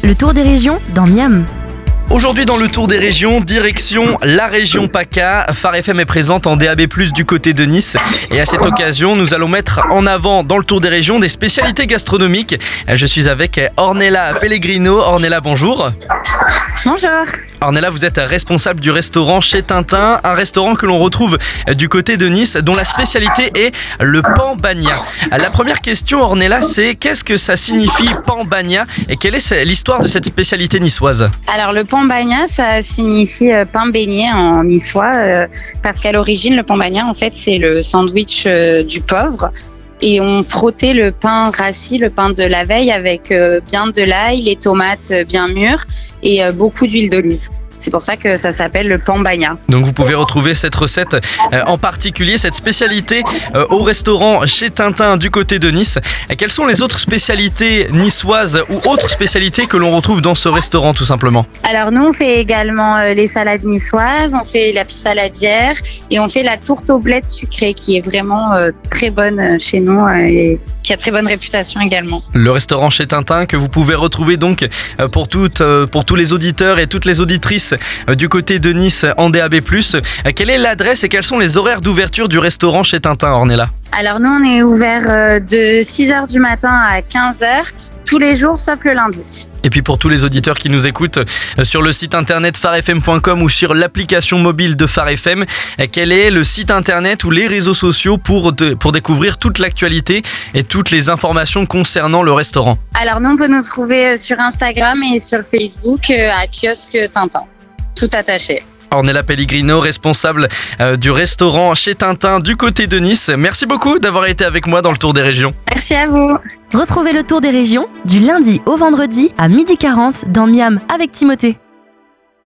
le tour des régions dans Miam. Aujourd'hui dans le tour des régions, direction la région PACA. Phare FM est présente en DAB+, du côté de Nice. Et à cette occasion, nous allons mettre en avant dans le tour des régions des spécialités gastronomiques. Je suis avec Ornella Pellegrino. Ornella, bonjour. Bonjour. Ornella, vous êtes responsable du restaurant Chez Tintin, un restaurant que l'on retrouve du côté de Nice, dont la spécialité est le pan bagna. La première question, Ornella, c'est qu'est-ce que ça signifie pan bagna et quelle est l'histoire de cette spécialité niçoise? Alors le pan bagna, ça signifie pain beignet en niçois, parce qu'à l'origine, le pan bagna, en fait, c'est le sandwich du pauvre. Et on frottait le pain rassis, le pain de la veille, avec bien de l'ail, les tomates bien mûres et beaucoup d'huile d'olive. C'est pour ça que ça s'appelle le pan bagna. Donc vous pouvez retrouver cette recette, en particulier cette spécialité au restaurant Chez Tintin du côté de Nice. Et quelles sont les autres spécialités niçoises ou autres spécialités que l'on retrouve dans ce restaurant tout simplement? Alors nous, on fait également les salades niçoises, on fait la saladière et on fait la tourte aux blettes sucrée qui est vraiment très bonne chez nous et qui a très bonne réputation également. Le restaurant Chez Tintin que vous pouvez retrouver donc pour tous les auditeurs et toutes les auditrices du côté de Nice en DAB+. Quelle est l'adresse et quels sont les horaires d'ouverture du restaurant Chez Tintin, Ornella? Alors nous, on est ouvert de 6h du matin à 15h tous les jours sauf le lundi. Et puis pour tous les auditeurs qui nous écoutent sur le site internet pharefm.com ou sur l'application mobile de Phare FM, quel est le site internet ou les réseaux sociaux pour découvrir toute l'actualité et toutes les informations concernant le restaurant? Alors nous, on peut nous trouver sur Instagram et sur Facebook à Kiosque Tintin, tout attaché. Ornella Pellegrino, responsable du restaurant Chez Tintin du côté de Nice. Merci beaucoup d'avoir été avec moi dans le Tour des régions. Merci à vous. Retrouvez le tour des régions du lundi au vendredi à 12h40 dans Miam avec Timothée.